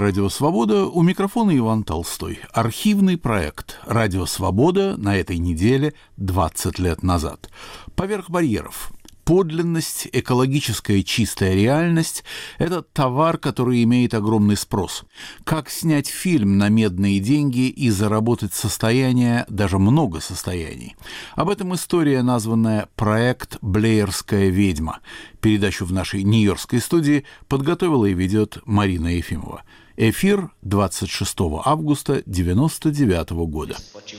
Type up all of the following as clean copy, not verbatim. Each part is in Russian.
«Радио Свобода», у микрофона Иван Толстой. Архивный проект «Радио Свобода» на этой неделе 20 лет назад. Поверх барьеров. Подлинность, экологическая чистая реальность – это товар, который имеет огромный спрос. Как снять фильм на медные деньги и заработать состояние, даже много состояний? Об этом история, названная «Проект Блеерская ведьма». Передачу в нашей нью-йоркской студии подготовила и ведет Марина Ефимова. Эфир 26 августа 1999 года.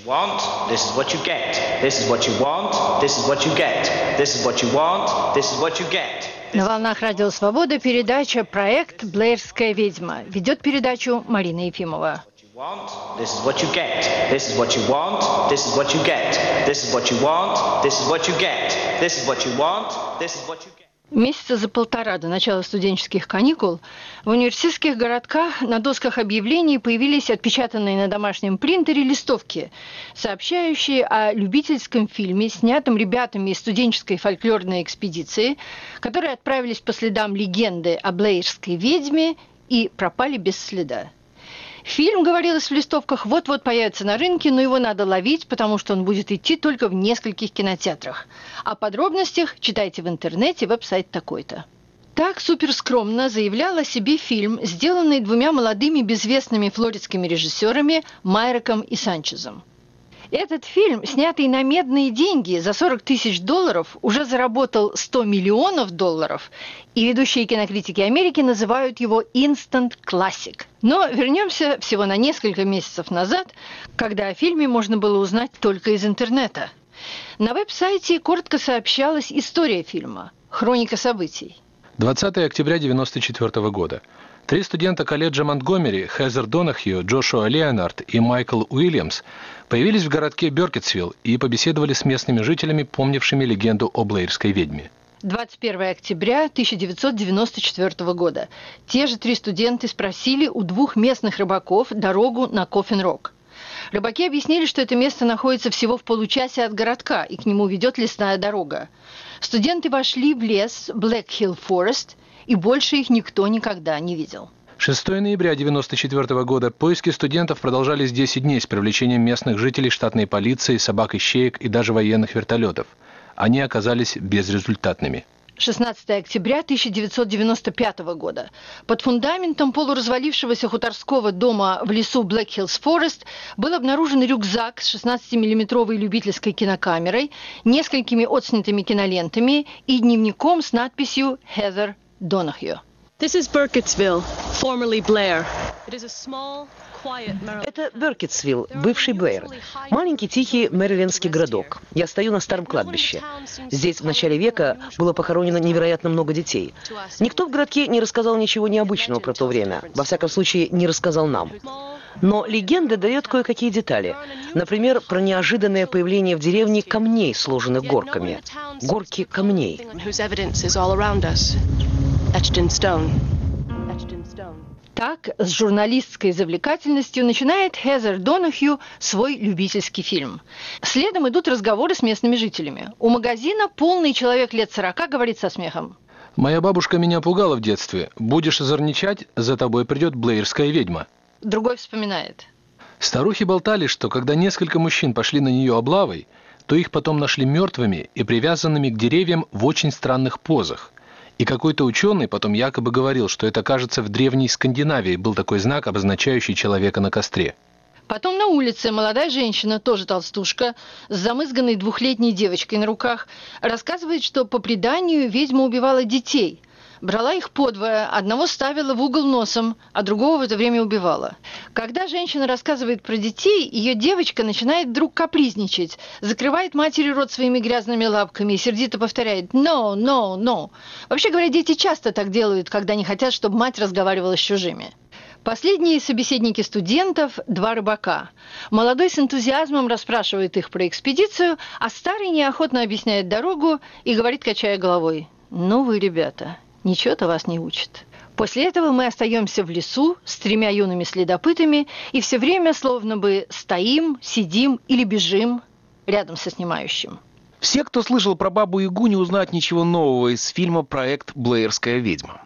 На волнах Радио Свобода передача «Проект Блеерская ведьма». Ведет передачу Марина Ефимова. Месяца за полтора до начала студенческих каникул в университетских городках на досках объявлений появились отпечатанные на домашнем принтере листовки, сообщающие о любительском фильме, снятом ребятами из студенческой фольклорной экспедиции, которые отправились по следам легенды о Блеерской ведьме и пропали без следа. Фильм, говорилось в листовках, вот-вот появится на рынке, но его надо ловить, потому что он будет идти только в нескольких кинотеатрах. О подробностях читайте в интернете, веб-сайт такой-то. Так суперскромно заявлял о себе фильм, сделанный двумя молодыми безвестными флоридскими режиссерами Майроком и Санчезом. Этот фильм, снятый на медные деньги за $40 тысяч, уже заработал $100 миллионов, и ведущие кинокритики Америки называют его «instant classic». Но вернемся всего на несколько месяцев назад, когда о фильме можно было узнать только из интернета. На веб-сайте коротко сообщалась история фильма, хроника событий. 20 октября 1994 года. 3 студента колледжа Монтгомери, Хезер Донахью, Джошуа Леонард и Майкл Уильямс, появились в городке Бёркетсвилл и побеседовали с местными жителями, помнившими легенду о Блеерской ведьме. 21 октября 1994 года. Те же 3 студента спросили у 2 местных рыбаков дорогу на Коффин-Рок. Рыбаки объяснили, что это место находится всего в получасе от городка, и к нему ведет лесная дорога. Студенты вошли в лес Black Hill Forest, и больше их никто никогда не видел. 6 ноября 1994 года. Поиски студентов продолжались 10 дней с привлечением местных жителей, штатной полиции, собак-ищеек и даже военных вертолетов. Они оказались безрезультатными. 16 октября 1995 года. Под фундаментом полуразвалившегося хуторского дома в лесу Black Hills Forest был обнаружен рюкзак с 16-миллиметровой любительской кинокамерой, несколькими отснятыми кинолентами и дневником с надписью «Heather Donahue». This is Burkittsville, formerly Blair. It is a small, quiet Maryland. Это Бёркетсвилл, бывший Блэйр. Маленький тихий мэрилендский городок. Я стою на старом кладбище. Здесь в начале века было похоронено невероятно много детей. Никто в городке не рассказал ничего необычного про то время. Во всяком случае, не рассказал нам. Но легенда дает кое-какие детали. Например, про неожиданное появление в деревне камней, сложенных горками. Горки камней. Так, с журналистской завлекательностью начинает Хезер Донахью свой любительский фильм. Следом идут разговоры с местными жителями. У магазина полный человек лет 40 говорит со смехом: «Моя бабушка меня пугала в детстве. Будешь озорничать, за тобой придет Блеерская ведьма». Другой вспоминает: Старухи болтали, что когда несколько мужчин пошли на нее облавой, то их потом нашли мертвыми и привязанными к деревьям в очень странных позах. И какой-то ученый потом якобы говорил, что это, кажется, в древней Скандинавии был такой знак, обозначающий человека на костре. Потом на улице молодая женщина, тоже толстушка, с замызганной 2-летней девочкой на руках, рассказывает, что по преданию ведьма убивала детей. Брала их подвое, одного ставила в угол носом, а другого в это время убивала. Когда женщина рассказывает про детей, ее девочка начинает вдруг капризничать, закрывает матери рот своими грязными лапками и сердито повторяет «no, no, no». Вообще говоря, дети часто так делают, когда не хотят, чтобы мать разговаривала с чужими. Последние собеседники студентов – 2 рыбака. Молодой с энтузиазмом расспрашивает их про экспедицию, а старый неохотно объясняет дорогу и говорит, качая головой: «Ну вы, ребята, ничего-то вас не учат». После этого мы остаемся в лесу с 3 юными следопытами и все время словно бы стоим, сидим или бежим рядом со снимающим. Все, кто слышал про Бабу-Ягу, не узнают ничего нового из фильма «Проект Блеерская ведьма».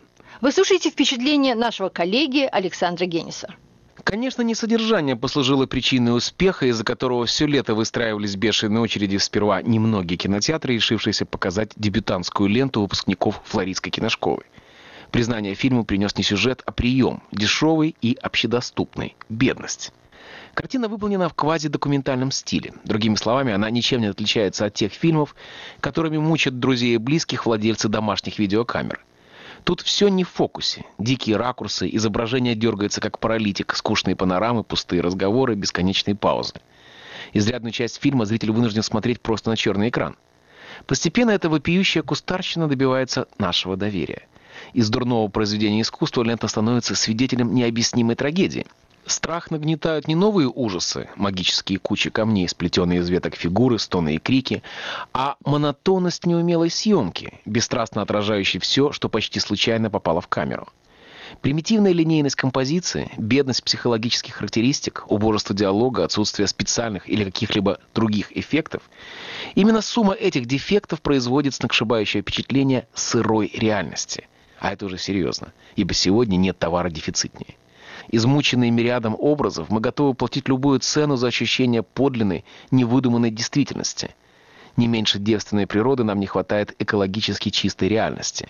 Вы слушаете впечатления нашего коллеги Александра Генниса. Конечно, не содержание послужило причиной успеха, из-за которого все лето выстраивались бешеные очереди сперва немногие кинотеатры, решившиеся показать дебютантскую ленту выпускников Флоридской киношколы. Признание фильму принес не сюжет, а прием, дешевый и общедоступный – бедность. Картина выполнена в квазидокументальном стиле. Другими словами, она ничем не отличается от тех фильмов, которыми мучат друзей и близких владельцы домашних видеокамер. Тут все не в фокусе. Дикие ракурсы, изображение дергается как паралитик, скучные панорамы, пустые разговоры, бесконечные паузы. Изрядную часть фильма зритель вынужден смотреть просто на черный экран. Постепенно эта вопиющая кустарщина добивается нашего доверия. Из дурного произведения искусства лента становится свидетелем необъяснимой трагедии. Страх нагнетают не новые ужасы, магические кучи камней, сплетенные из веток фигуры, стоны и крики, а монотонность неумелой съемки, бесстрастно отражающей все, что почти случайно попало в камеру. Примитивная линейность композиции, бедность психологических характеристик, убожество диалога, отсутствие специальных или каких-либо других эффектов – именно сумма этих дефектов производит сногсшибающее впечатление сырой реальности. А это уже серьезно, ибо сегодня нет товара дефицитнее. Измученные мириадом образов, мы готовы платить любую цену за ощущение подлинной, невыдуманной действительности. Не меньше девственной природы нам не хватает экологически чистой реальности.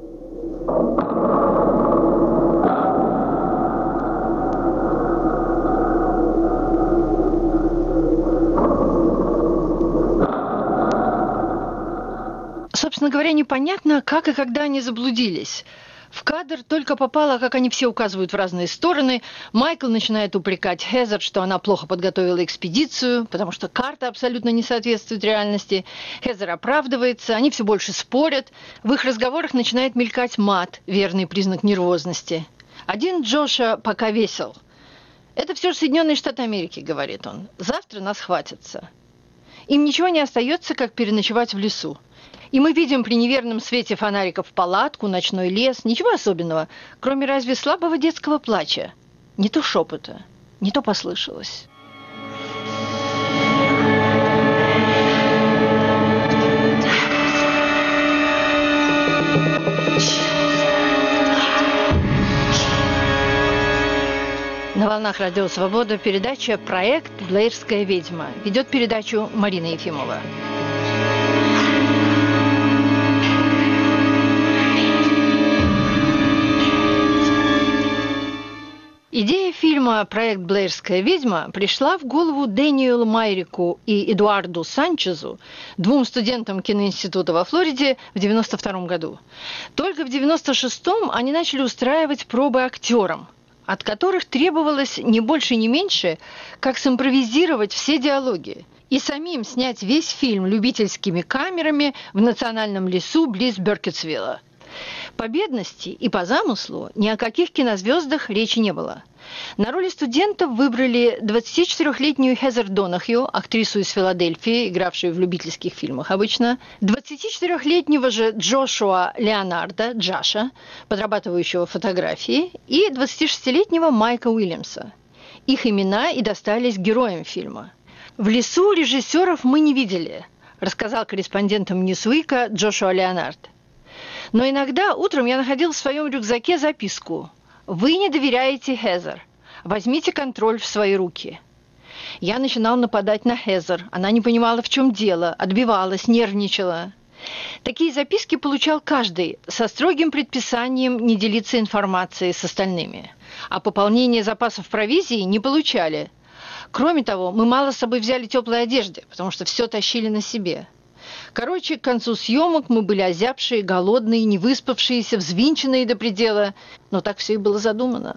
Собственно говоря, непонятно, как и когда они заблудились. В кадр только попало, как они все указывают в разные стороны. Майкл начинает упрекать Хезер, что она плохо подготовила экспедицию, потому что карта абсолютно не соответствует реальности. Хезер оправдывается, они все больше спорят. В их разговорах начинает мелькать мат, верный признак нервозности. Один Джоша пока весел. «Это все же Соединенные Штаты Америки», — говорит он. «Завтра нас хватятся». Им ничего не остается, как переночевать в лесу. И мы видим при неверном свете фонариков палатку, ночной лес, ничего особенного, кроме разве слабого детского плача. Не то шепота, не то послышалось. На волнах Радио Свобода передача «Проект Блэйрская ведьма». Ведет передачу Марина Ефимова. Идея фильма «Проект Блэйрская ведьма» пришла в голову Дэниелу Майрику и Эдуарду Санчезу, двум студентам киноинститута во Флориде, в 1992 году. Только в 1996 они начали устраивать пробы актерам, от которых требовалось не больше, не меньше, как симпровизировать все диалоги и самим снять весь фильм любительскими камерами в национальном лесу близ Беркетсвилла. По бедности и по замыслу ни о каких кинозвездах речи не было. На роли студентов выбрали 24-летнюю Хезер Донахью, актрису из Филадельфии, игравшую в любительских фильмах обычно, 24-летнего же Джошуа Леонарда, Джаша, подрабатывающего фотографией, и 26-летнего Майка Уильямса. Их имена и достались героям фильма. «В лесу режиссеров мы не видели», рассказал корреспондентам Ньюсвика Джошуа Леонард. Но иногда утром я находил в своем рюкзаке записку: «Вы не доверяете Хезер. Возьмите контроль в свои руки». Я начинал нападать на Хезер. Она не понимала, в чем дело, отбивалась, нервничала. Такие записки получал каждый, со строгим предписанием не делиться информацией с остальными. А пополнение запасов провизии не получали. Кроме того, мы мало с собой взяли теплой одежды, потому что все тащили на себе. Короче, к концу съемок мы были озябшие, голодные, невыспавшиеся, взвинченные до предела. Но так все и было задумано.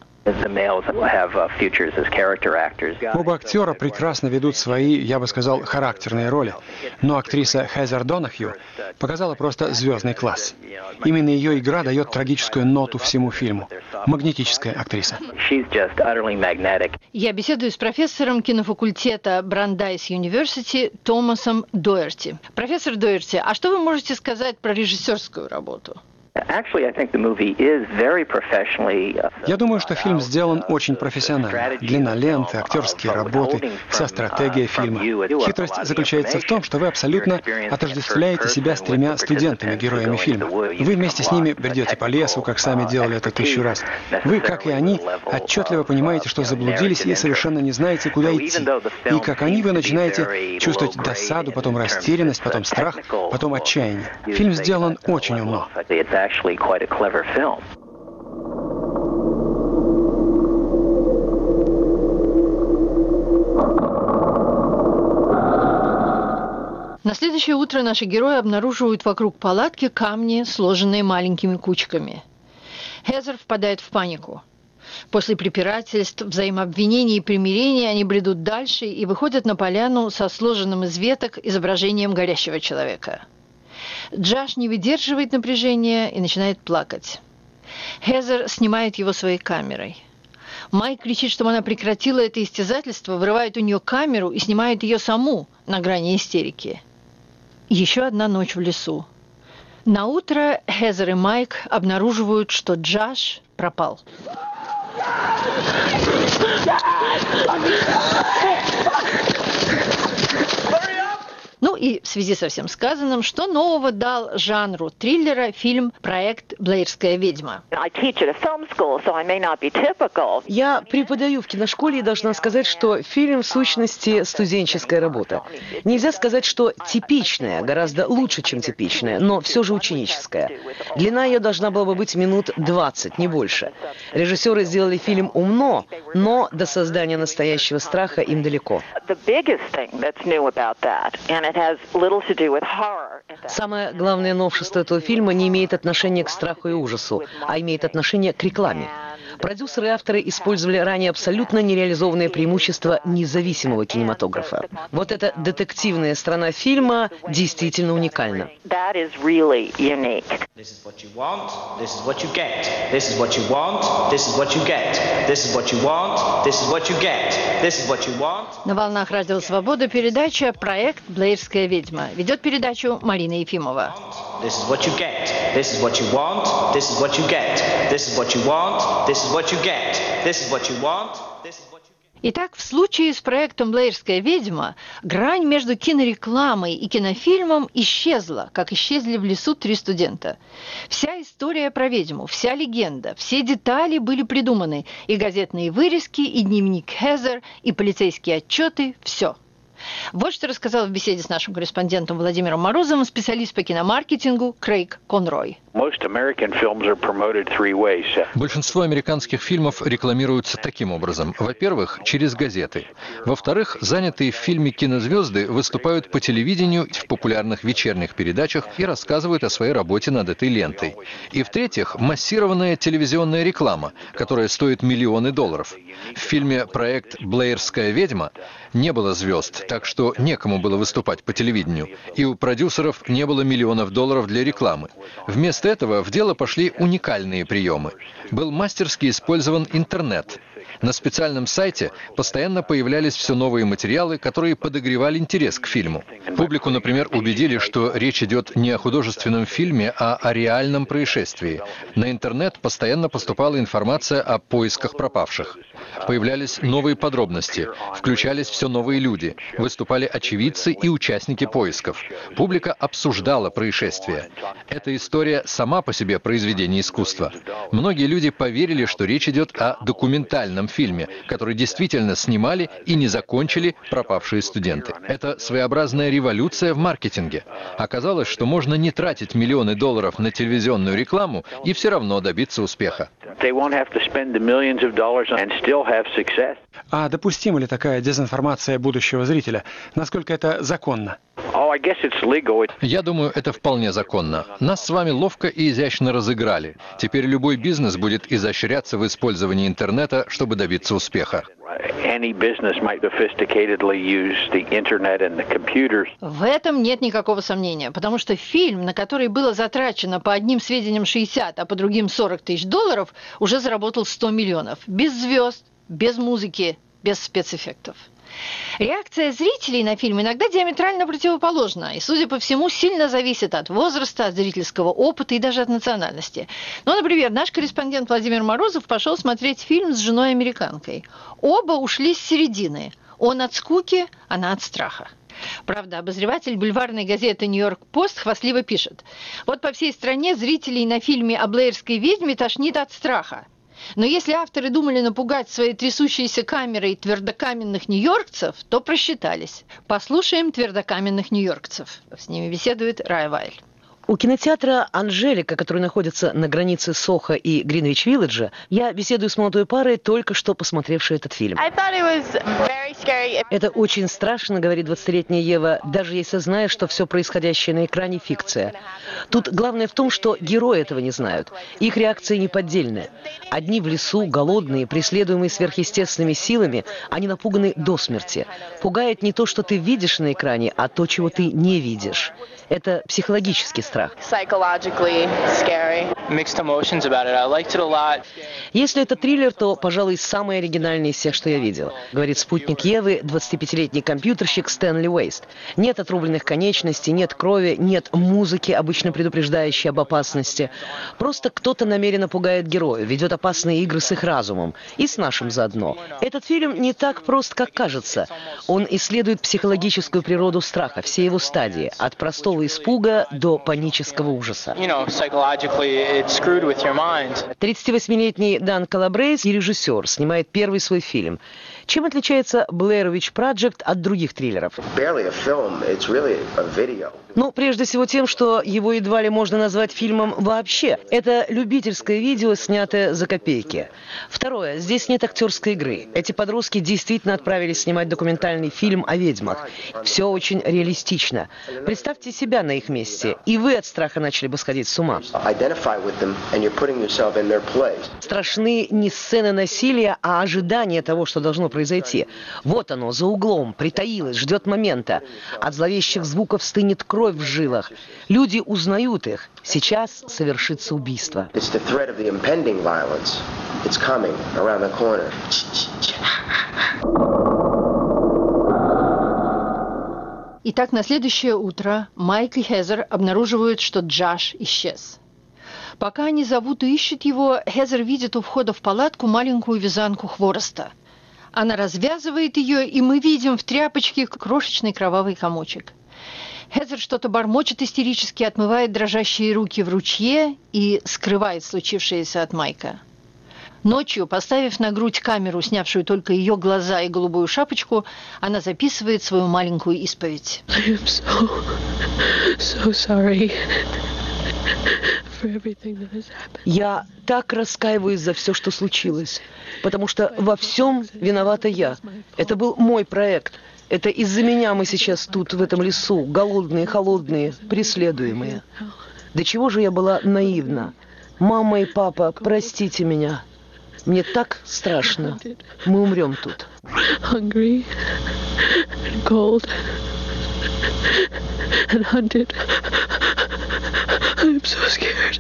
Оба актера прекрасно ведут свои, я бы сказал, характерные роли. Но актриса Хезер Донахью показала просто звездный класс. Именно ее игра дает трагическую ноту всему фильму. Магнетическая актриса. Я беседую с профессором кинофакультета Брандайс Юниверсити Томасом Доерти. Профессор Доерти, а что вы можете сказать про режиссерскую работу? Я думаю, что фильм сделан очень профессионально. Длина ленты, актерские работы, вся стратегия фильма. Хитрость заключается в том, что вы абсолютно отождествляете себя с тремя студентами, героями фильма. Вы вместе с ними бредете по лесу, как сами делали это 1000 раз. Вы, как и они, отчетливо понимаете, что заблудились и совершенно не знаете, куда идти. И как они, вы начинаете чувствовать досаду, потом растерянность, потом страх, потом отчаяние. Фильм сделан очень умно. На следующее утро наши герои обнаруживают вокруг палатки камни, сложенные маленькими кучками. Хезер впадает в панику. После препирательств, взаимообвинений и примирений они бредут дальше и выходят на поляну со сложенным из веток изображением горящего человека. Джош не выдерживает напряжения и начинает плакать. Хезер снимает его своей камерой. Майк кричит, чтобы она прекратила это истязательство, вырывает у нее камеру и снимает ее саму на грани истерики. Еще одна ночь в лесу. Наутро Хезер и Майк обнаруживают, что Джош пропал. Ну и в связи со всем сказанным, что нового дал жанру триллера фильм «Проект Блэйрская ведьма». Я преподаю в киношколе и должна сказать, что фильм в сущности студенческая работа. Нельзя сказать, что типичная, гораздо лучше, чем типичная, но все же ученическая. Длина ее должна была бы быть минут 20, не больше. Режиссеры сделали фильм умно, но до создания настоящего страха им далеко. Самое главное новшество этого фильма не имеет отношения к страху и ужасу, а имеет отношение к рекламе. Продюсеры и авторы использовали ранее абсолютно нереализованное преимущество независимого кинематографа. Вот эта детективная сторона фильма действительно уникальна. На волнах Радио Свобода передача «Проект Блэйрская ведьма». Ведет передачу Марина Ефимова. Итак, в случае с проектом «Блэйрская ведьма» грань между кинорекламой и кинофильмом исчезла, как исчезли в лесу 3 студента. Вся история про ведьму, вся легенда, все детали были придуманы, и газетные вырезки, и дневник Хезер, и полицейские отчеты – все. Вот что рассказал в беседе с нашим корреспондентом Владимиром Морозовым специалист по киномаркетингу Крейг Конрой. Большинство американских фильмов рекламируются таким образом. Во-первых, через газеты. Во-вторых, занятые в фильме кинозвезды выступают по телевидению в популярных вечерних передачах и рассказывают о своей работе над этой лентой. И в-третьих, массированная телевизионная реклама, которая стоит миллионы долларов. В фильме «Проект Блэйрская ведьма» не было звезд, так что некому было выступать по телевидению. И у продюсеров не было миллионов долларов для рекламы. Вместо этого в дело пошли уникальные приемы. Был мастерски использован интернет. На специальном сайте постоянно появлялись все новые материалы, которые подогревали интерес к фильму. Публику, например, убедили, что речь идет не о художественном фильме, а о реальном происшествии. На интернет постоянно поступала информация о поисках пропавших. Появлялись новые подробности, включались все новые люди, выступали очевидцы и участники поисков. Публика обсуждала происшествие. Эта история сама по себе произведение искусства. Многие люди поверили, что речь идет о документальном фильме, который действительно снимали и не закончили пропавшие студенты. Это своеобразная революция в маркетинге. Оказалось, что можно не тратить миллионы долларов на телевизионную рекламу и все равно добиться успеха. А допустима ли такая дезинформация будущего зрителя? Насколько это законно? Я думаю, это вполне законно. Нас с вами ловко и изящно разыграли. Теперь любой бизнес будет изощряться в использовании интернета, чтобы добиться успеха. В этом нет никакого сомнения, потому что фильм, на который было затрачено по одним сведениям 60, а по другим 40 тысяч долларов, уже заработал 100 миллионов. Без звезд, без музыки, без спецэффектов. Реакция зрителей на фильм иногда диаметрально противоположна, и, судя по всему, сильно зависит от возраста, от зрительского опыта и даже от национальности. Ну, например, наш корреспондент Владимир Морозов пошел смотреть фильм с женой-американкой. Оба ушли с середины. Он от скуки, она от страха. Правда, обозреватель бульварной газеты «Нью-Йорк-Пост» хвастливо пишет: вот по всей стране зрителей на фильме о блэйрской ведьме тошнит от страха. Но если авторы думали напугать своей трясущейся камерой твердокаменных нью-йоркцев, то просчитались. Послушаем твердокаменных нью-йоркцев. С ними беседует Рая Вайль. У кинотеатра «Анжелика», который находится на границе Сохо и Гринвич-Вилледжа, я беседую с молодой парой, только что посмотревшей этот фильм. Это очень страшно, говорит 20-летняя Ева, даже если знаешь, что все происходящее на экране – фикция. Тут главное в том, что герои этого не знают. Их реакции неподдельны. Одни в лесу, голодные, преследуемые сверхъестественными силами, они напуганы до смерти. Пугает не то, что ты видишь на экране, а то, чего ты не видишь. Это психологический страх. Если это триллер, то, пожалуй, самый оригинальный из всех, что я видел, говорит спутник Евы, 25-летний компьютерщик Стэнли Уэйст. Нет отрубленных конечностей, нет крови, нет музыки, обычно предупреждающей об опасности. Просто кто-то намеренно пугает героя, ведет опасные игры с их разумом. И с нашим заодно. Этот фильм не так прост, как кажется. Он исследует психологическую природу страха, все его стадии, от простого испуга до панического ужаса. 38-летний Дан Калабрейс и режиссер, снимает первый свой фильм. Чем отличается Blair Witch Project от других триллеров? Ну, прежде всего тем, что его едва ли можно назвать фильмом вообще. Это любительское видео, снятое за копейки. Второе. Здесь нет актерской игры. Эти подростки действительно отправились снимать документальный фильм о ведьмах. Все очень реалистично. Представьте себя на их месте, и вы от страха начали бы сходить с ума. Страшны не сцены насилия, а ожидание того, что должно произойти. Вот оно, за углом, притаилось, ждет момента. От зловещих звуков стынет кровь в жилах. Люди узнают их. Сейчас совершится убийство. Итак, на следующее утро Майк и Хезер обнаруживают, что Джош исчез. Пока они зовут и ищут его, Хезер видит у входа в палатку маленькую вязанку хвороста. Она развязывает ее, и мы видим в тряпочке крошечный кровавый комочек. Хезер что-то бормочет истерически, отмывает дрожащие руки в ручье и скрывает случившееся от Майка. Ночью, поставив на грудь камеру, снявшую только ее глаза и голубую шапочку, она записывает свою маленькую исповедь. Я так раскаиваюсь за все, что случилось, потому что во всем виновата я. Это был мой проект. Это из-за меня мы сейчас тут, в этом лесу, голодные, холодные, преследуемые. До чего же я была наивна. Мама и папа, простите меня. Мне так страшно. Мы умрем тут. Hungry and cold and hunted. I'm so scared.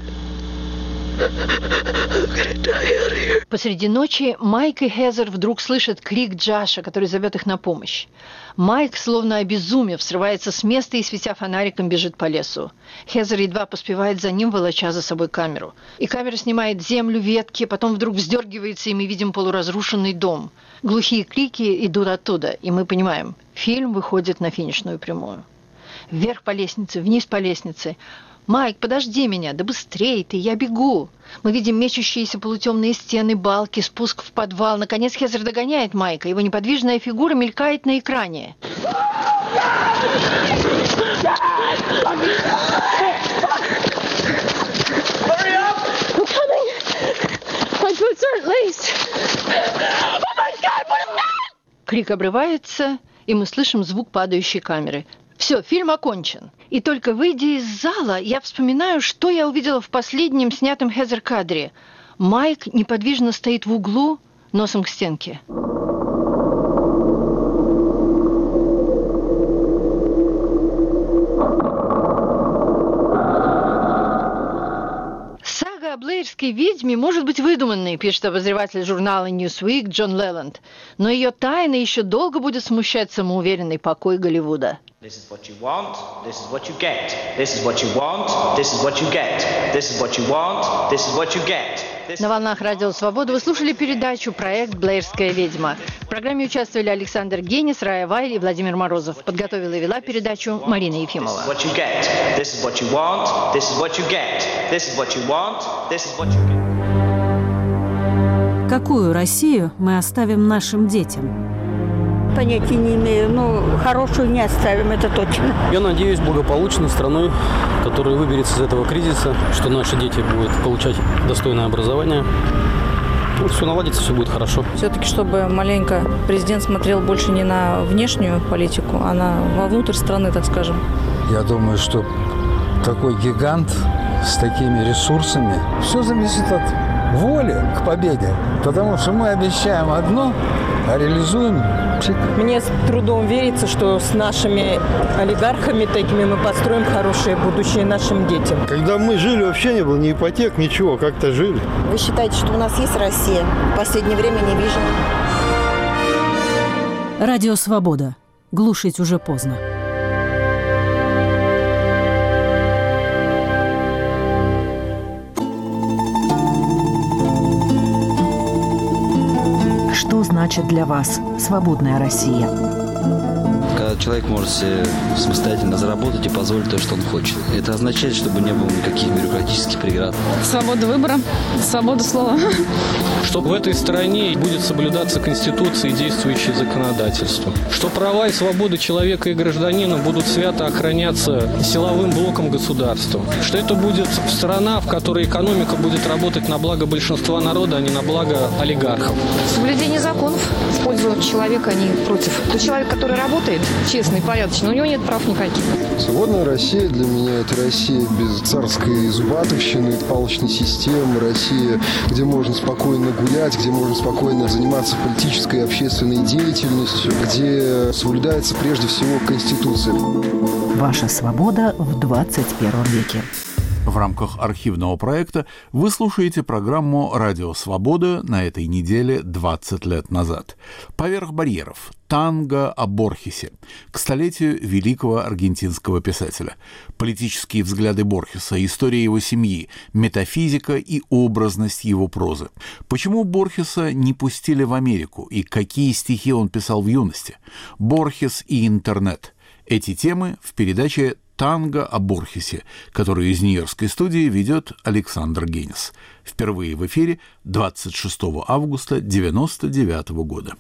Посреди ночи Майк и Хезер вдруг слышат крик Джоша, который зовет их на помощь. Майк, словно обезумев, срывается с места и, светя фонариком, бежит по лесу. Хезер едва поспевает за ним, волоча за собой камеру. И камера снимает землю, ветки, потом вдруг вздергивается, и мы видим полуразрушенный дом. Глухие крики идут оттуда, и мы понимаем, фильм выходит на финишную прямую. Вверх по лестнице, вниз по лестнице. «Майк, подожди меня! Да быстрей ты! Я бегу!» Мы видим мечущиеся полутемные стены, балки, спуск в подвал. Наконец Хезер догоняет Майка. Его неподвижная фигура мелькает на экране. Крик обрывается, и мы слышим звук падающей камеры. Все, фильм окончен. И только выйдя из зала, я вспоминаю, что я увидела в последнем снятом Хезер кадре. Майк неподвижно стоит в углу, носом к стенке. Сага о Блэйре Блэйрской ведьме может быть выдуманной, пишет обозреватель журнала Newsweek Джон Леланд, но ее тайна еще долго будет смущать самоуверенный покой Голливуда. This is what you want, this is what you get. This is what you want, this is what you get. This is what you want, this is what you get. На волнах Радио Свобода вы слушали передачу «Проект Блэйрская ведьма». В программе участвовали Александр Генис, Рая Вайль и Владимир Морозов. Подготовила и вела передачу Марина Ефимова. Какую Россию мы оставим нашим детям? Понятия не имею, но хорошую не оставим, это точно. Я надеюсь, благополучной страной, которая выберется из этого кризиса, что наши дети будут получать достойное образование. Ну, все наладится, все будет хорошо. Все-таки, чтобы маленько президент смотрел больше не на внешнюю политику, а вовнутрь страны, так скажем. Я думаю, что такой гигант с такими ресурсами, все зависит от воли к победе. Потому что мы обещаем одно, а реализуем пшик. Мне с трудом верится, что с нашими олигархами такими мы построим хорошее будущее нашим детям. Когда мы жили, вообще не было ни ипотек, ничего, как-то жили. Вы считаете, что у нас есть Россия? В последнее время не вижу. Радио Свобода. Глушить уже поздно. Что значит для вас свободная Россия? Когда человек может себе самостоятельно заработать и позволить то, что он хочет. Это означает, чтобы не было никаких бюрократических преград. Свобода выбора, свобода слова. Что в этой стране будет соблюдаться Конституция и действующее законодательство. Что права и свободы человека и гражданина будут свято охраняться силовым блоком государства. Что это будет страна, в которой экономика будет работать на благо большинства народа, а не на благо олигархов. Соблюдение законов в пользу человека, а не против. Тот человек, который работает, честный, порядочный, у него нет прав никаких. Свободная Россия для меня – это Россия без царской зубатовщины, палочной системы, Россия, где можно спокойно гулять, где можно спокойно заниматься политической и общественной деятельностью, где соблюдается прежде всего Конституция. Ваша свобода в 21 веке. В рамках архивного проекта вы слушаете программу «Радио Свобода» на этой неделе 20 лет назад. «Поверх барьеров. Танго о Борхесе» к столетию великого аргентинского писателя. Политические взгляды Борхеса, история его семьи, метафизика и образность его прозы. Почему Борхеса не пустили в Америку и какие стихи он писал в юности? Борхес и интернет. Эти темы в передаче «Танго о Борхесе», которую из Нью-Йоркской студии ведет Александр Генис. Впервые в эфире 26 августа 1999 года.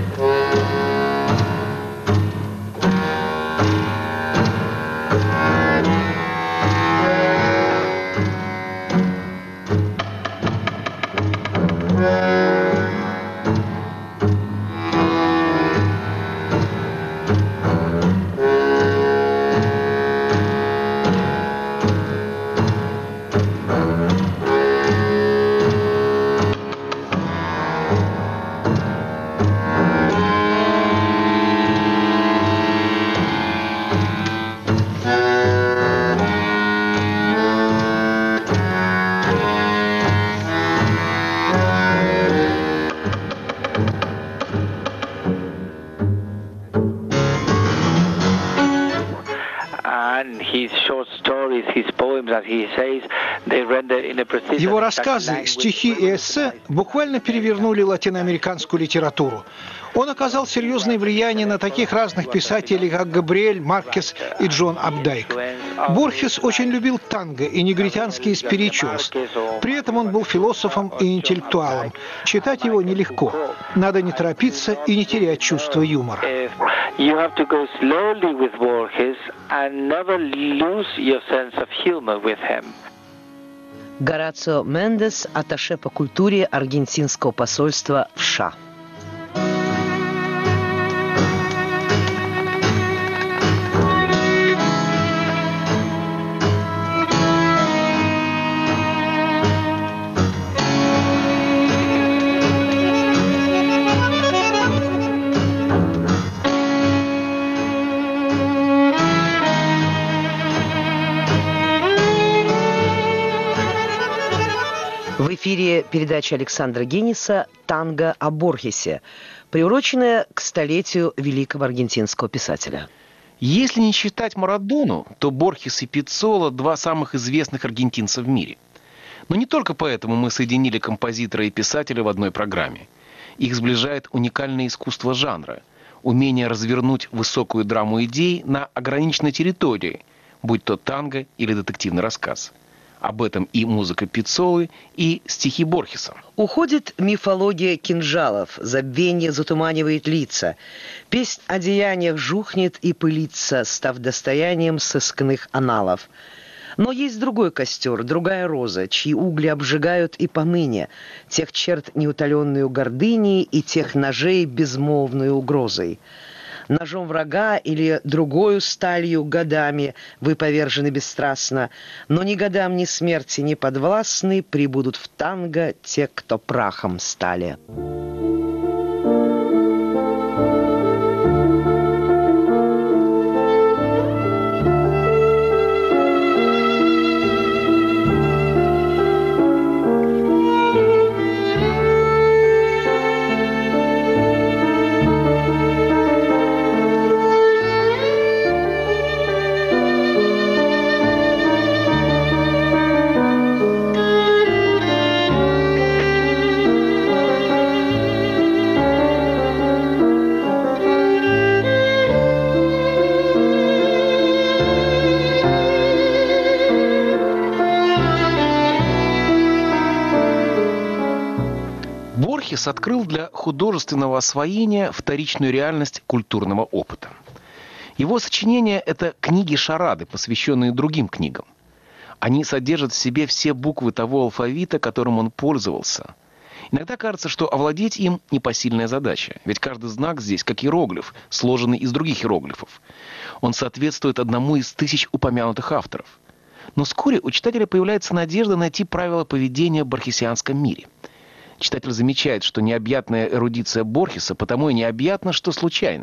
Его рассказы, стихи и эссе буквально перевернули латиноамериканскую литературу. Он оказал серьезное влияние на таких разных писателей, как Габриэль Маркес и Джон Апдайк. Борхес очень любил танго и негритянские спиричуалс. При этом он был философом и интеллектуалом. Читать его нелегко. Надо не торопиться и не терять чувство юмора. Горацио Мендес, атташе по культуре аргентинского посольства в США. эфире передача Александра Гениса «Танго о Борхесе», приуроченная к столетию великого аргентинского писателя. Если не считать Марадону, то Борхес и Пиццола – два самых известных аргентинца в мире. Но не только поэтому мы соединили композитора и писателя в одной программе. Их сближает уникальное искусство жанра, умение развернуть высокую драму идей на ограниченной территории, будь то танго или детективный рассказ. Об этом и музыка Пиццолы, и стихи Борхеса. Уходит мифология кинжалов, забвенье затуманивает лица. Песнь о деяниях жухнет и пылится, став достоянием сыскных аналов. Но есть другой костер, другая роза, чьи угли обжигают и поныне, тех черт неутоленную гордыней и тех ножей безмолвной угрозой. Ножом врага или другою сталью годами вы повержены бесстрастно, но ни годам, ни смерти не подвластны, прибудут в танго те, кто прахом стали. Борхес открыл для художественного освоения вторичную реальность культурного опыта. Его сочинения – это книги-шарады, посвященные другим книгам. Они содержат в себе все буквы того алфавита, которым он пользовался. Иногда кажется, что овладеть им – непосильная задача, ведь каждый знак здесь как иероглиф, сложенный из других иероглифов. Он соответствует одному из тысяч упомянутых авторов. Но вскоре у читателя появляется надежда найти правила поведения в борхесианском мире. Читатель замечает, что необъятная эрудиция Борхеса потому и необъятна, что случайно.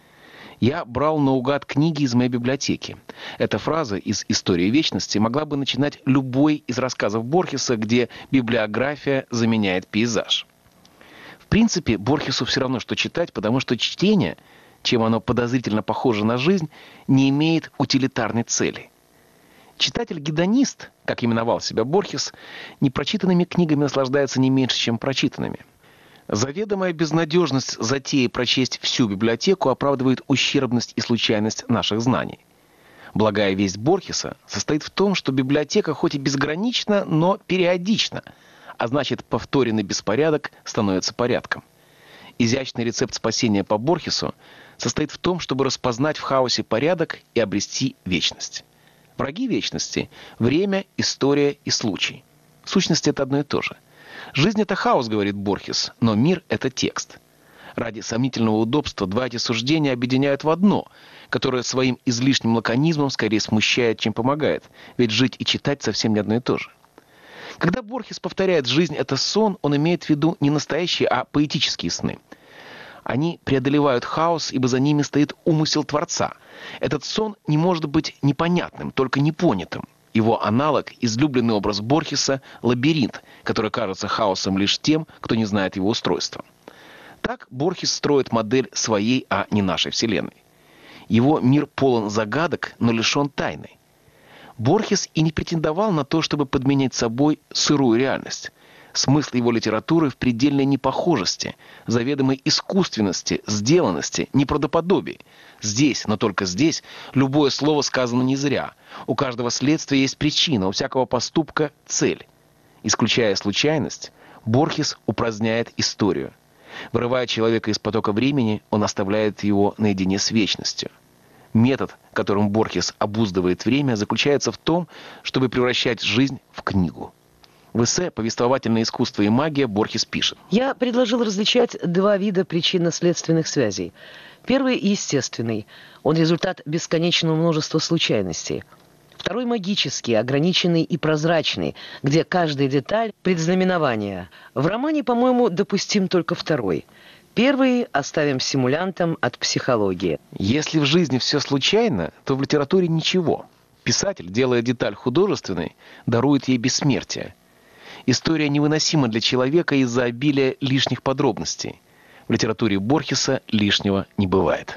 «Я брал наугад книги из моей библиотеки». Эта фраза из «Истории вечности» могла бы начинать любой из рассказов Борхеса, где библиография заменяет пейзаж. В принципе, Борхесу все равно, что читать, потому что чтение, чем оно подозрительно похоже на жизнь, не имеет утилитарной цели. Читатель-гедонист, как именовал себя Борхес, непрочитанными книгами наслаждается не меньше, чем прочитанными. Заведомая безнадежность затеи прочесть всю библиотеку оправдывает ущербность и случайность наших знаний. Благая весть Борхеса состоит в том, что библиотека хоть и безгранична, но периодична, а значит, повторенный беспорядок становится порядком. Изящный рецепт спасения по Борхесу состоит в том, чтобы распознать в хаосе порядок и обрести вечность. Враги вечности – время, история и случай. В сущности, это одно и то же. Жизнь – это хаос, говорит Борхес, но мир – это текст. Ради сомнительного удобства два эти суждения объединяют в одно, которое своим излишним лаконизмом скорее смущает, чем помогает, ведь жить и читать совсем не одно и то же. Когда Борхес повторяет «жизнь – это сон», он имеет в виду не настоящие, а поэтические сны. Они преодолевают хаос, ибо за ними стоит умысел Творца. Этот сон не может быть непонятным, только непонятым. Его аналог – излюбленный образ Борхеса – лабиринт, который кажется хаосом лишь тем, кто не знает его устройства. Так Борхес строит модель своей, а не нашей Вселенной. Его мир полон загадок, но лишен тайны. Борхес и не претендовал на то, чтобы подменять собой сырую реальность. Смысл его литературы в предельной непохожести, заведомой искусственности, сделанности, неправдоподобии. Здесь, но только здесь, любое слово сказано не зря. У каждого следствия есть причина, у всякого поступка – цель. Исключая случайность, Борхес упраздняет историю. Вырывая человека из потока времени, он оставляет его наедине с вечностью. Метод, которым Борхес обуздывает время, заключается в том, чтобы превращать жизнь в книгу. В эссе «Повествовательное искусство и магия» Борхес пишет. Я предложил различать два вида причинно-следственных связей. Первый – естественный. Он результат бесконечного множества случайностей. Второй – магический, ограниченный и прозрачный, где каждая деталь – предзнаменование. В романе, по-моему, допустим только второй. Первый оставим симулянтам от психологии. Если в жизни все случайно, то в литературе ничего. Писатель, делая деталь художественной, дарует ей бессмертие. История невыносима для человека из-за обилия лишних подробностей. В литературе Борхеса лишнего не бывает.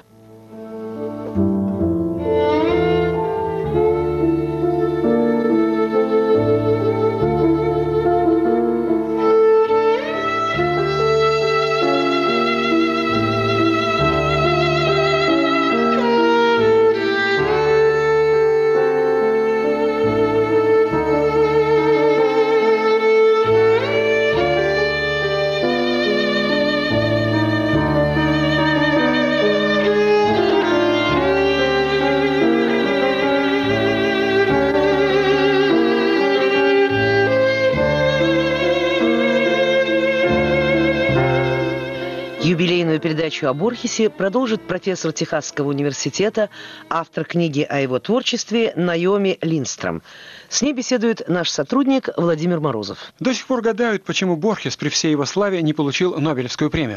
Юбилейную передачу о Борхесе продолжит профессор Техасского университета, автор книги о его творчестве Наоми Линдстром. С ней беседует наш сотрудник Владимир Морозов. До сих пор гадают, почему Борхес при всей его славе не получил Нобелевскую премию.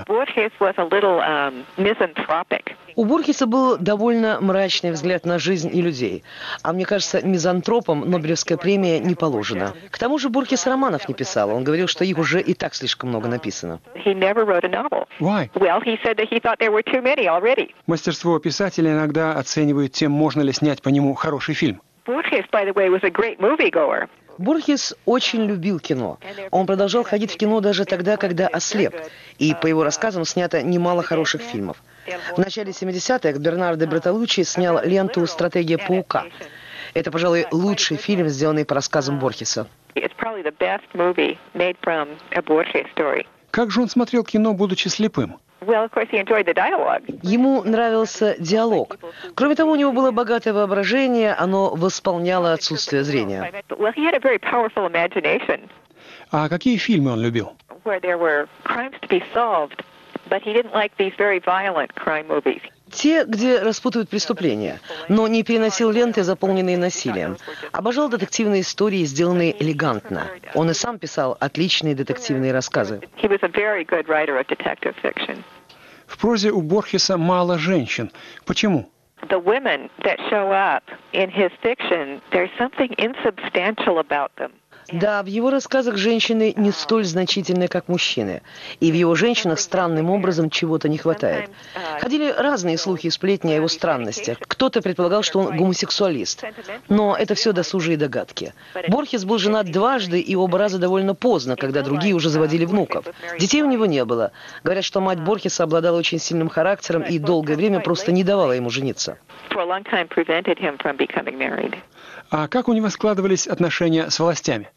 У Борхеса был довольно мрачный взгляд на жизнь и людей. А мне кажется, мизантропам Нобелевская премия не положена. К тому же Борхес романов не писал. Он говорил, что их уже и так слишком много написано. Why? Мастерство писателя иногда оценивают тем, можно ли снять по нему хороший фильм. Борхес очень любил кино. Он продолжал ходить в кино даже тогда, когда ослеп. И, по его рассказам, снято немало хороших фильмов. В начале 70-х Бернардо Бертолуччи снял ленту «Стратегия паука». Это, пожалуй, лучший фильм, сделанный по рассказам Борхеса. Как же он смотрел кино, будучи слепым? Ему нравился диалог. Кроме того, у него было богатое воображение, оно восполняло отсутствие зрения. А какие фильмы он любил? Те, где распутывают преступления, но не переносил ленты, заполненные насилием. Обожал детективные истории, сделанные элегантно. Он и сам писал отличные детективные рассказы. В прозе у Борхеса мало женщин. Почему? Да, в его рассказах женщины не столь значительны, как мужчины. И в его женщинах странным образом чего-то не хватает. Ходили разные слухи и сплетни о его странностях. Кто-то предполагал, что он гомосексуалист. Но это все досужие догадки. Борхес был женат дважды и оба раза довольно поздно, когда другие уже заводили внуков. Детей у него не было. Говорят, что мать Борхеса обладала очень сильным характером и долгое время просто не давала ему жениться. А как у него складывались отношения с властями?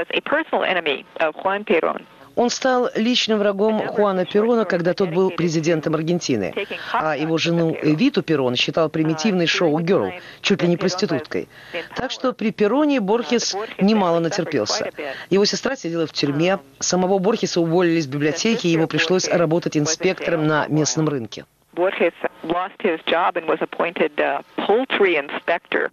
Он стал личным врагом Хуана Перона, когда тот был президентом Аргентины. А его жену Эвиту Перон считал примитивной шоу-герл, чуть ли не проституткой. Так что при Пероне Борхес немало натерпелся. Его сестра сидела в тюрьме, самого Борхеса уволили из библиотеки, и ему пришлось работать инспектором на местном рынке. Borges lost his job and was appointed poultry inspector.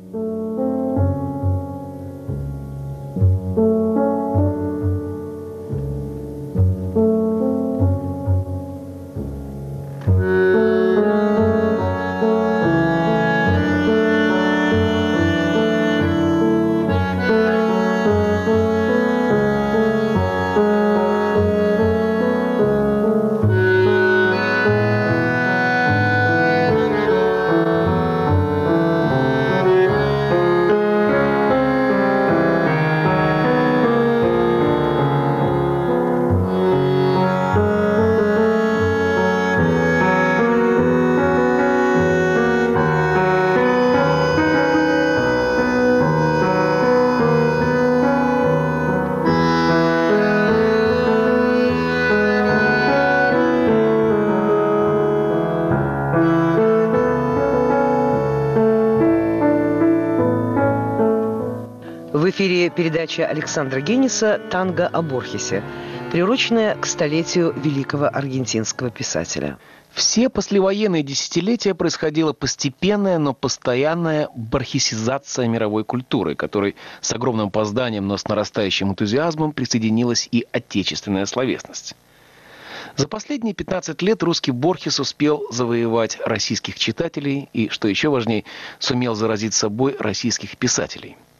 В эфире передача Александра Гениса «Танго о Борхесе», приуроченная к столетию великого аргентинского писателя. Все послевоенные десятилетия происходила постепенная, но постоянная борхесизация мировой культуры, к которой с огромным опозданием, но с нарастающим энтузиазмом присоединилась и отечественная словесность. За последние 15 лет русский Борхес успел завоевать российских читателей и, что еще важнее, сумел заразить собой российских писателей.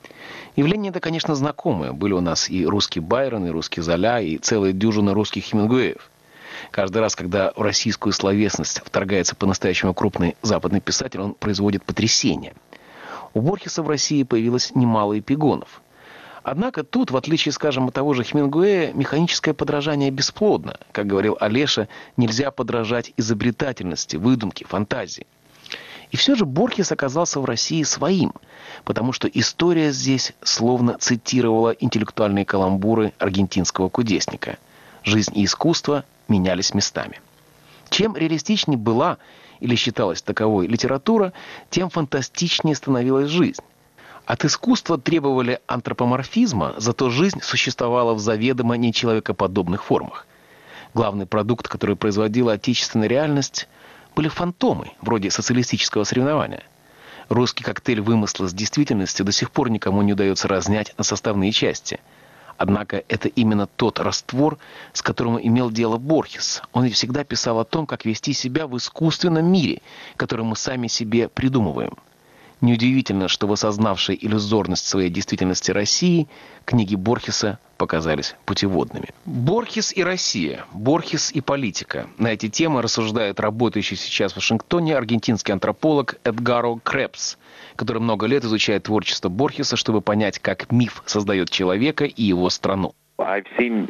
Явление это, конечно, знакомое. Были у нас и русский Байрон, и русский Золя, и целая дюжина русских Хемингуэев. Каждый раз, когда в российскую словесность вторгается по-настоящему крупный западный писатель, он производит потрясение. У Борхеса в России появилось немало эпигонов. Однако тут, в отличие, скажем, от того же Хемингуэя, механическое подражание бесплодно. Как говорил Олеша, нельзя подражать изобретательности, выдумке, фантазии. И все же Борхес оказался в России своим, потому что история здесь словно цитировала интеллектуальные каламбуры аргентинского кудесника. Жизнь и искусство менялись местами. Чем реалистичнее была или считалась таковой литература, тем фантастичнее становилась жизнь. От искусства требовали антропоморфизма, зато жизнь существовала в заведомо нечеловекоподобных формах. Главный продукт, который производила отечественная реальность, были фантомы, вроде социалистического соревнования. Русский коктейль вымысла с действительностью до сих пор никому не удается разнять на составные части. Однако это именно тот раствор, с которым имел дело Борхес. Он ведь всегда писал о том, как вести себя в искусственном мире, который мы сами себе придумываем. Неудивительно, что в осознавшей иллюзорность своей действительности России книги Борхеса показались путеводными. Борхес и Россия, Борхес и политика. На эти темы рассуждает работающий сейчас в Вашингтоне аргентинский антрополог Эдгаро Крепс, который много лет изучает творчество Борхеса, чтобы понять, как миф создает человека и его страну. Я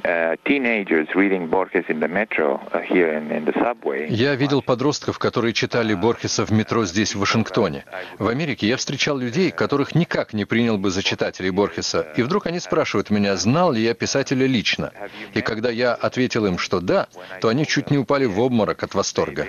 видел подростков, которые читали Борхеса в метро здесь, в Вашингтоне. В Америке я встречал людей, которых никак не принял бы за читателей Борхеса. И вдруг они спрашивают меня, знал ли я писателя лично. И когда я ответил им, что да, то они чуть не упали в обморок от восторга.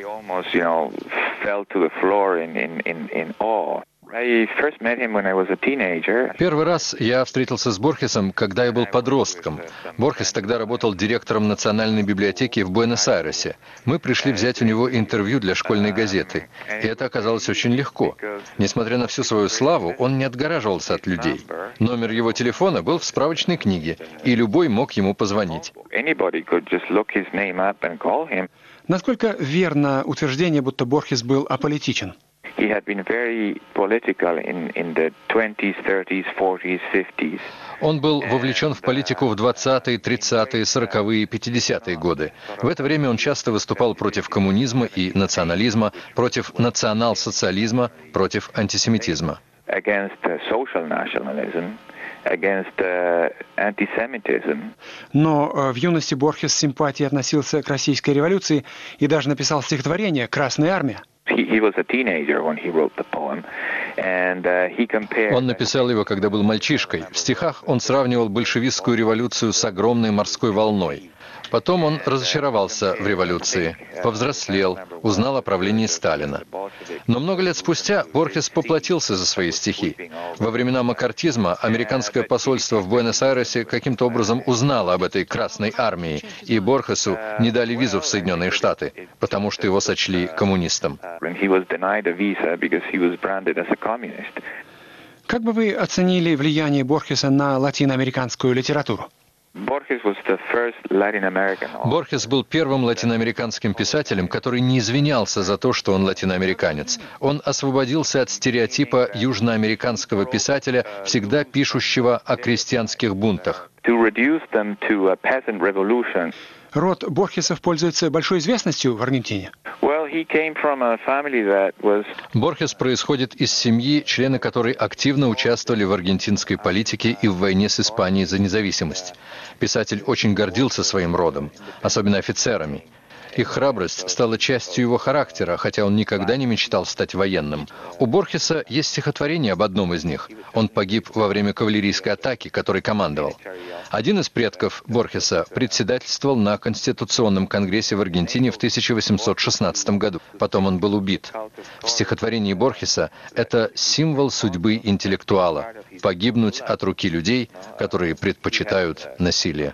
Первый раз я встретился с Борхесом, когда я был подростком. Борхес тогда работал директором Национальной библиотеки в Буэнос-Айресе. Мы пришли взять у него интервью для школьной газеты. И это оказалось очень легко. Несмотря на всю свою славу, он не отгораживался от людей. Номер его телефона был в справочной книге, и любой мог ему позвонить. Насколько верно утверждение, будто Борхес был аполитичен? Он был вовлечен в политику в 20-е, 30-е, 40-е и 50-е годы. В это время он часто выступал против коммунизма и национализма, против национал-социализма, против антисемитизма. Но в юности Борхес с симпатией относился к российской революции и даже написал стихотворение «Красная армия». Он написал его, когда был мальчишкой. В стихах он сравнивал большевистскую революцию с огромной морской волной. Потом он разочаровался в революции, повзрослел, узнал о правлении Сталина. Но много лет спустя Борхес поплатился за свои стихи. Во времена маккартизма американское посольство в Буэнос-Айресе каким-то образом узнало об этой Красной армии, и Борхесу не дали визу в Соединенные Штаты, потому что его сочли коммунистом. Как бы вы оценили влияние Борхеса на латиноамериканскую литературу? Борхес был первым латиноамериканским писателем, который не извинялся за то, что он латиноамериканец. Он освободился от стереотипа южноамериканского писателя, всегда пишущего о крестьянских бунтах. Род Борхесов пользуется большой известностью в Аргентине. Борхес происходит из семьи, члены которой активно участвовали в аргентинской политике и в войне с Испанией за независимость. Писатель очень гордился своим родом, особенно офицерами. Их храбрость стала частью его характера, хотя он никогда не мечтал стать военным. У Борхеса есть стихотворение об одном из них. Он погиб во время кавалерийской атаки, которой командовал. Один из предков Борхеса председательствовал на Конституционном конгрессе в Аргентине в 1816 году. Потом он был убит. В стихотворении Борхеса это символ судьбы интеллектуала – погибнуть от руки людей, которые предпочитают насилие.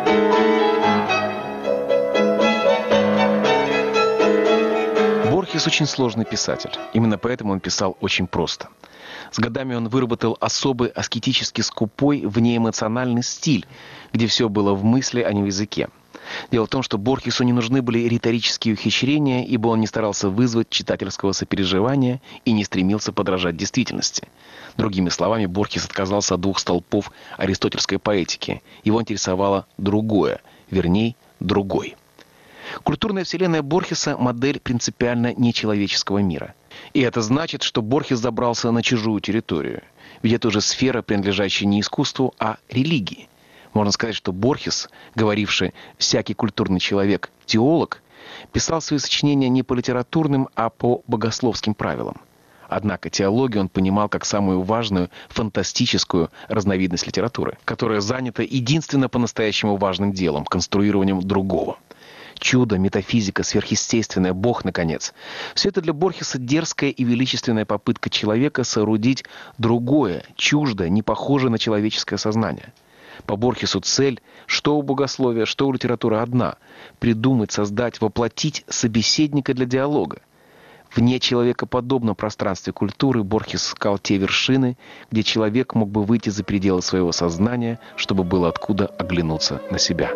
Борхес очень сложный писатель. Именно поэтому он писал очень просто. С годами он выработал особый аскетически скупой, внеэмоциональный стиль, где все было в мысли, а не в языке. Дело в том, что Борхесу не нужны были риторические ухищрения, ибо он не старался вызвать читательского сопереживания и не стремился подражать действительности. Другими словами, Борхес отказался от двух столпов аристотельской поэтики. Его интересовало другое, вернее, другой. Культурная вселенная Борхеса – модель принципиально нечеловеческого мира. И это значит, что Борхес забрался на чужую территорию. Ведь это уже сфера, принадлежащая не искусству, а религии. Можно сказать, что Борхес, говоривший «всякий культурный человек – теолог», писал свои сочинения не по литературным, а по богословским правилам. Однако теологию он понимал как самую важную, фантастическую разновидность литературы, которая занята единственно по-настоящему важным делом – конструированием другого. Чудо, метафизика, сверхъестественное, Бог, наконец. Все это для Борхеса дерзкая и величественная попытка человека соорудить другое, чуждое, не похожее на человеческое сознание. По Борхесу цель, что у богословия, что у литературы одна – придумать, создать, воплотить собеседника для диалога. В нечеловекоподобном пространстве культуры Борхес искал те вершины, где человек мог бы выйти за пределы своего сознания, чтобы было откуда оглянуться на себя.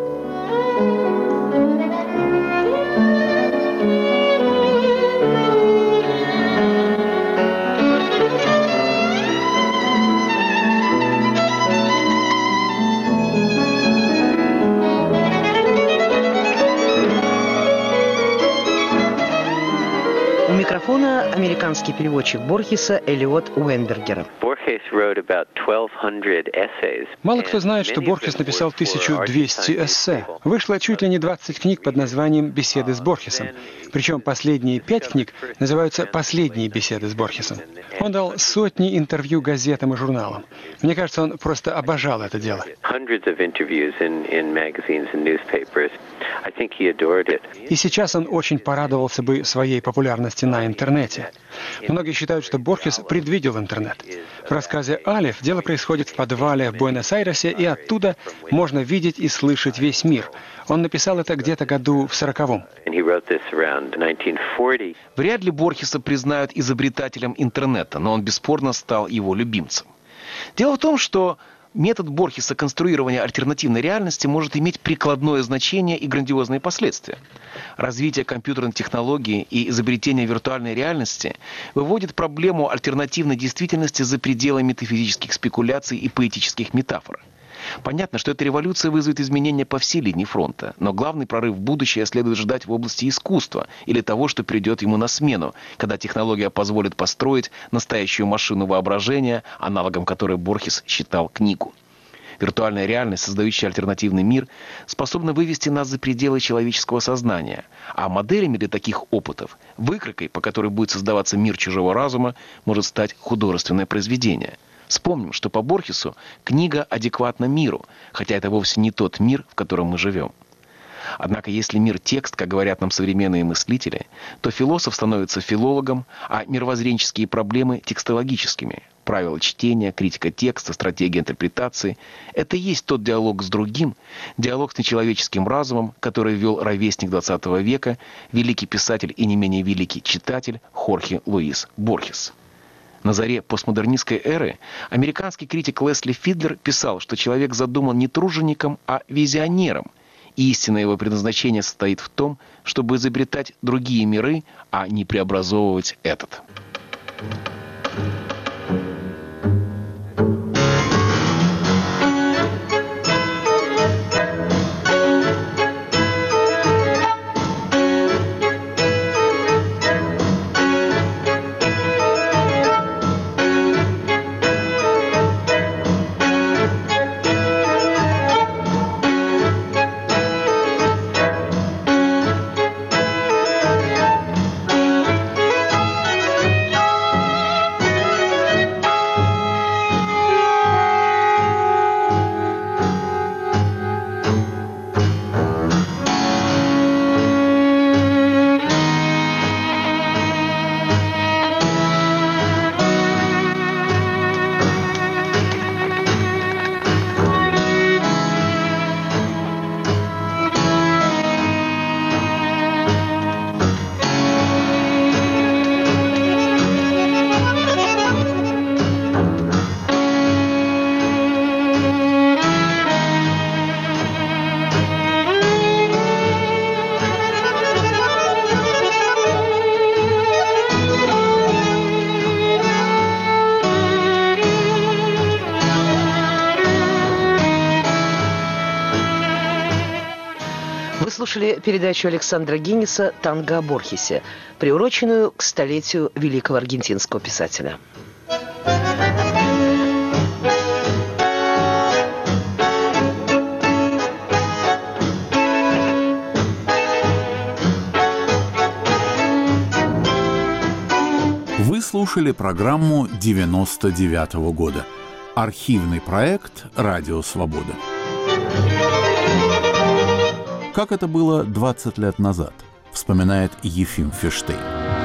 Американский переводчик Борхеса Элиот Уэнбергер. Мало кто знает, что Борхес написал 1200 эссе. Вышло чуть ли не 20 книг под названием «Беседы с Борхесом». Причем последние 5 книг называются «Последние беседы с Борхесом». Он дал сотни интервью газетам и журналам. Мне кажется, он просто обожал это дело. И сейчас он очень порадовался бы своей популярности на интернете. Многие считают, что Борхес предвидел интернет. В рассказе «Алеф» дело происходит в подвале в Буэнос-Айресе, и оттуда можно видеть и слышать весь мир. Он написал это где-то году в 40-м. Вряд ли Борхеса признают изобретателем интернета, но он бесспорно стал его любимцем. Дело в том, что метод Борхеса конструирования альтернативной реальности может иметь прикладное значение и грандиозные последствия. Развитие компьютерной технологии и изобретение виртуальной реальности выводит проблему альтернативной действительности за пределы метафизических спекуляций и поэтических метафор. Понятно, что эта революция вызовет изменения по всей линии фронта, но главный прорыв в будущее следует ждать в области искусства или того, что придет ему на смену, когда технология позволит построить настоящую машину воображения, аналогом которой Борхес считал книгу. Виртуальная реальность, создающая альтернативный мир, способна вывести нас за пределы человеческого сознания, а моделями для таких опытов, выкройкой, по которой будет создаваться мир чужого разума, может стать художественное произведение. Вспомним, что по Борхесу книга адекватна миру, хотя это вовсе не тот мир, в котором мы живем. Однако, если мир – текст, как говорят нам современные мыслители, то философ становится филологом, а мировоззренческие проблемы – текстологическими. Правила чтения, критика текста, стратегия интерпретации – это и есть тот диалог с другим, диалог с нечеловеческим разумом, который вел ровесник XX века, великий писатель и не менее великий читатель Хорхе Луис Борхес. На заре постмодернистской эры американский критик Лесли Фидлер писал, что человек задуман не тружеником, а визионером. И истинное его предназначение состоит в том, чтобы изобретать другие миры, а не преобразовывать этот. слушали передачу Александра Гиннеса «Танго о Борхесе», приуроченную к столетию великого аргентинского писателя. Вы слушали программу 99-го года. Архивный проект «Радио Свобода». Как это было 20 лет назад, вспоминает Ефим Фиштейн.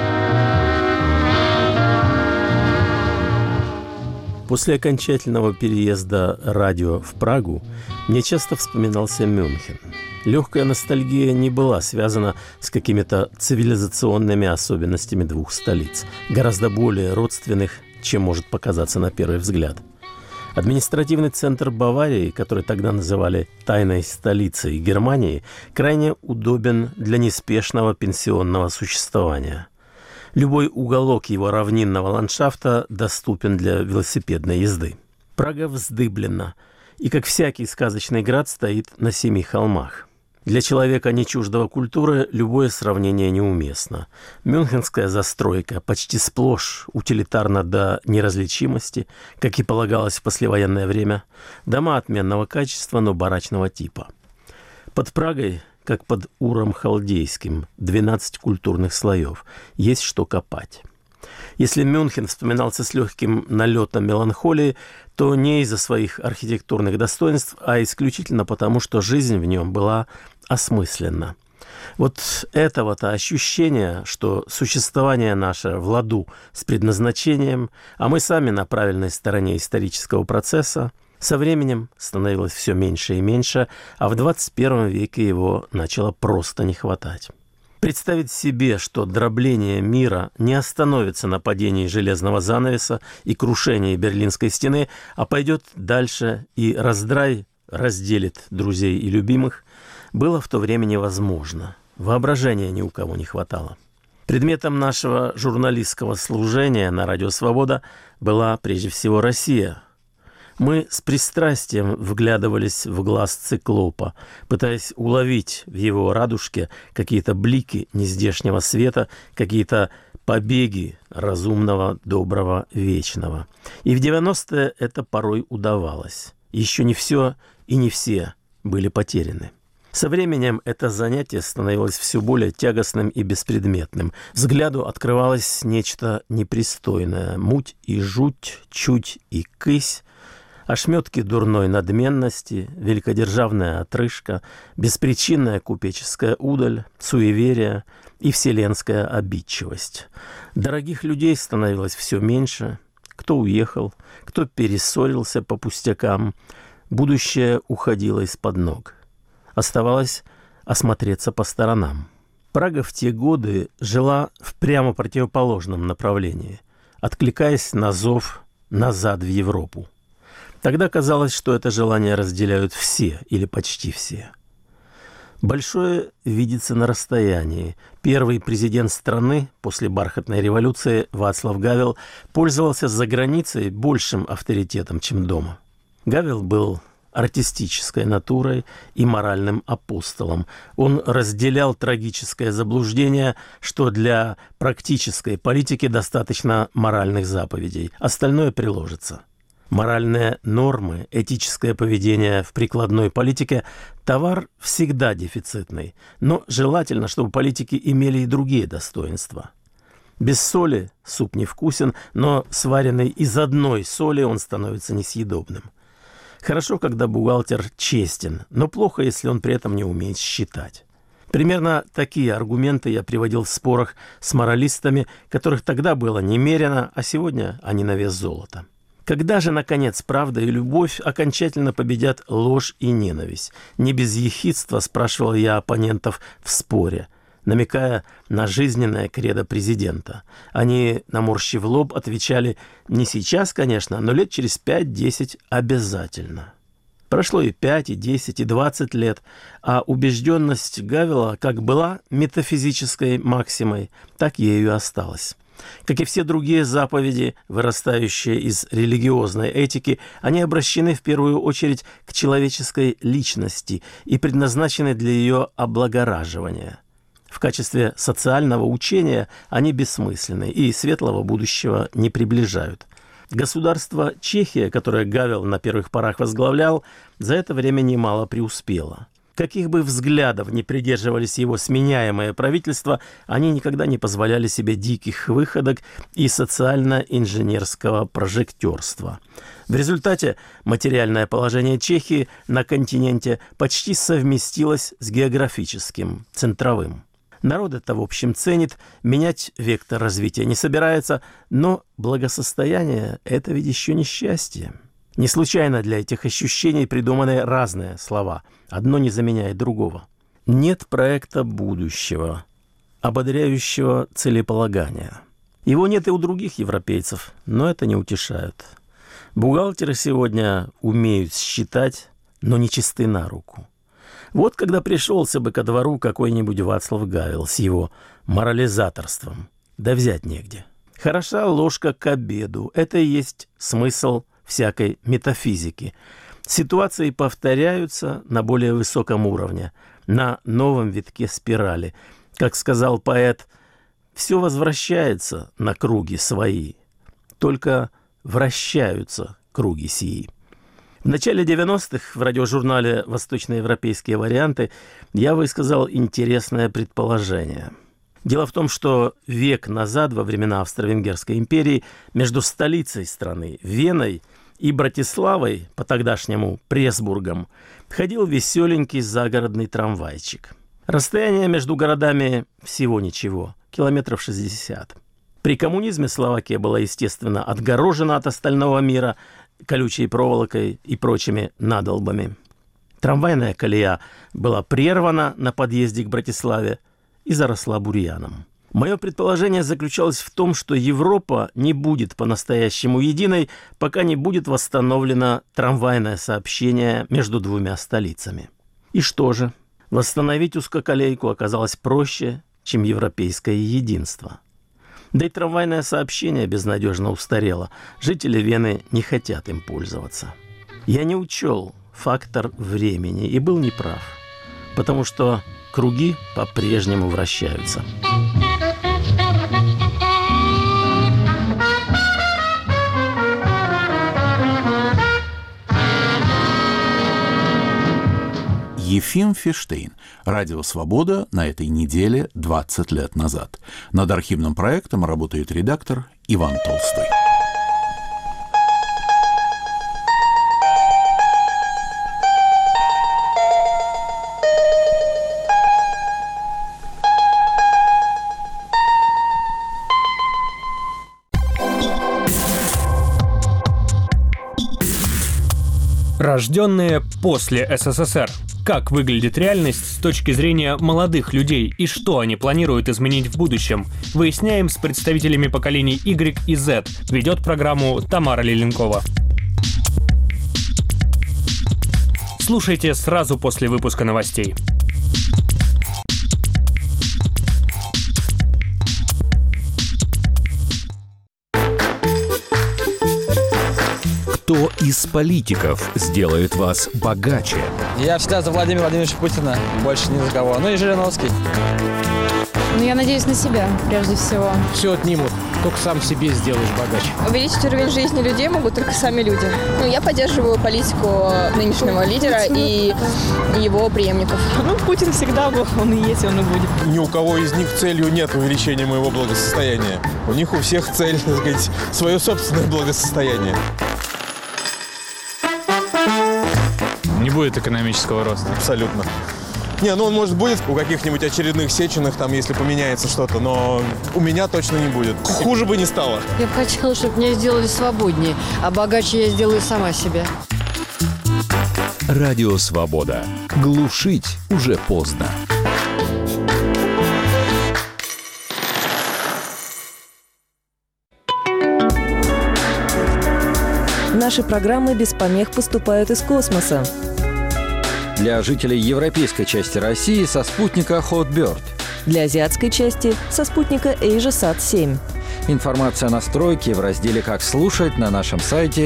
После окончательного переезда радио в Прагу мне часто вспоминался Мюнхен. Легкая ностальгия не была связана с какими-то цивилизационными особенностями двух столиц, гораздо более родственных, чем может показаться на первый взгляд. Административный центр Баварии, который тогда называли «тайной столицей Германии», крайне удобен для неспешного пенсионного существования. Любой уголок его равнинного ландшафта доступен для велосипедной езды. Прага вздыблена и, как всякий сказочный град, стоит на 7 холмах. Для человека, не чуждого культуры, любое сравнение неуместно. Мюнхенская застройка почти сплошь утилитарна до неразличимости, как и полагалось в послевоенное время. Дома отменного качества, но барачного типа. Под Прагой, как под Уром Халдейским, 12 культурных слоев. Есть что копать. Если Мюнхен вспоминался с легким налетом меланхолии, то не из-за своих архитектурных достоинств, а исключительно потому, что жизнь в нем была осмысленна. Вот этого-то ощущения, что существование наше в ладу с предназначением, а мы сами на правильной стороне исторического процесса, со временем становилось все меньше и меньше, а в 21 веке его начало просто не хватать. Представить себе, что дробление мира не остановится на падении железного занавеса и крушении Берлинской стены, а пойдет дальше и раздрай разделит друзей и любимых, было в то время невозможно. Воображения ни у кого не хватало. Предметом нашего журналистского служения на «Радио Свобода» была прежде всего Россия. Мы с пристрастием вглядывались в глаз циклопа, пытаясь уловить в его радужке какие-то блики нездешнего света, какие-то побеги разумного, доброго, вечного. И в 90-е это порой удавалось. Еще не все и не все были потеряны. Со временем это занятие становилось все более тягостным и беспредметным. Взгляду открывалось нечто непристойное. Муть и жуть, чуть и кысь, ошметки дурной надменности, великодержавная отрыжка, беспричинная купеческая удаль, суеверие и вселенская обидчивость. Дорогих людей становилось все меньше. Кто уехал, кто перессорился по пустякам. Будущее уходило из-под ног. Оставалось осмотреться по сторонам. Прага в те годы жила в прямо противоположном направлении, откликаясь на зов назад в Европу. Тогда казалось, что это желание разделяют все или почти все. Большое видится на расстоянии. Первый президент страны после бархатной революции Вацлав Гавел пользовался за границей большим авторитетом, чем дома. Гавел был артистической натурой и моральным апостолом. Он разделял трагическое заблуждение, что для практической политики достаточно моральных заповедей, остальное приложится. Моральные нормы, этическое поведение в прикладной политике – товар всегда дефицитный, но желательно, чтобы политики имели и другие достоинства. Без соли суп невкусен, но сваренный из одной соли он становится несъедобным. Хорошо, когда бухгалтер честен, но плохо, если он при этом не умеет считать. Примерно такие аргументы я приводил в спорах с моралистами, которых тогда было немерено, а сегодня они на вес золота. Когда же, наконец, правда и любовь окончательно победят ложь и ненависть? Не без ехидства спрашивал я оппонентов в споре, намекая на жизненное кредо президента. Они, наморщив лоб, отвечали: не сейчас, конечно, но лет через 5-10 обязательно. Прошло и 5, и 10, и 20 лет, а убежденность Гавела как была метафизической максимой, так ею и осталась. Как и все другие заповеди, вырастающие из религиозной этики, они обращены в первую очередь к человеческой личности и предназначены для ее облагораживания. В качестве социального учения они бессмысленны и светлого будущего не приближают. Государство Чехия, которое Гавел на первых порах возглавлял, за это время немало преуспело. Каких бы взглядов ни придерживались его сменяемые правительства, они никогда не позволяли себе диких выходок и социально-инженерского прожектерства. В результате материальное положение Чехии на континенте почти совместилось с географическим, центровым. Народ это, в общем, ценит, менять вектор развития не собирается, но благосостояние – это ведь еще не счастье. Не случайно для этих ощущений придуманы разные слова. Одно не заменяет другого. Нет проекта будущего, ободряющего целеполагания. Его нет и у других европейцев, но это не утешает. Бухгалтеры сегодня умеют считать, но не чисты на руку. Вот когда пришелся бы ко двору какой-нибудь Вацлав Гавел с его морализаторством, да взять негде. Хороша ложка к обеду. Это и есть смысл всякой метафизики. Ситуации повторяются на более высоком уровне, на новом витке спирали. Как сказал поэт, все возвращается на круги свои, только вращаются круги сии. В начале 90-х в радиожурнале «Восточноевропейские варианты» я высказал интересное предположение. Дело в том, что век назад, во времена Австро-Венгерской империи, между столицей страны, Веной, и Братиславой, по-тогдашнему Пресбургом, ходил веселенький загородный трамвайчик. Расстояние между городами всего ничего, километров 60. При коммунизме Словакия была, естественно, отгорожена от остального мира колючей проволокой и прочими надолбами. Трамвайная колея была прервана на подъезде к Братиславе и заросла бурьяном. Мое предположение заключалось в том, что Европа не будет по-настоящему единой, пока не будет восстановлено трамвайное сообщение между двумя столицами. И что же? Восстановить узкоколейку оказалось проще, чем европейское единство. Да и трамвайное сообщение безнадежно устарело. Жители Вены не хотят им пользоваться. Я не учел фактор времени и был неправ, потому что круги по-прежнему вращаются. Ефим Фиштейн. Радио «Свобода» на этой неделе 20 лет назад. Над архивным проектом работает редактор Иван Толстой. Рожденные после СССР. Как выглядит реальность с точки зрения молодых людей и что они планируют изменить в будущем, выясняем с представителями поколений Y и Z. Ведет программу Тамара Леленкова. Слушайте сразу после выпуска новостей. Кто из политиков сделает вас богаче? Я всегда за Владимира Владимировича Путина, больше ни за кого. Ну и Жириновский. Ну, я надеюсь на себя, прежде всего. Все отнимут, только сам себе сделаешь богаче. Увеличить уровень жизни людей могут только сами люди. Ну, я поддерживаю политику нынешнего лидера и его преемников. Ну, Путин всегда был, он и есть, он и будет. Ни у кого из них целью нет увеличения моего благосостояния. У них у всех цель, так сказать, свое собственное благосостояние. Не будет экономического роста. Абсолютно. Не, ну он, может, будет у каких-нибудь очередных Сеченых, там, если поменяется что-то, но у меня точно не будет. Хуже бы не стало. Я бы хотела, чтобы меня сделали свободнее, а богаче я сделаю сама себя. Радио «Свобода». Глушить уже поздно. Наши программы без помех поступают из космоса. Для жителей европейской части России со спутника Hotbird. Для азиатской части со спутника AsiaSat-7. Информация о настройке в разделе «Как слушать» на нашем сайте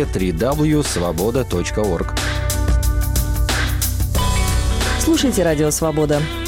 www.svoboda.org. Слушайте «Радио Свобода».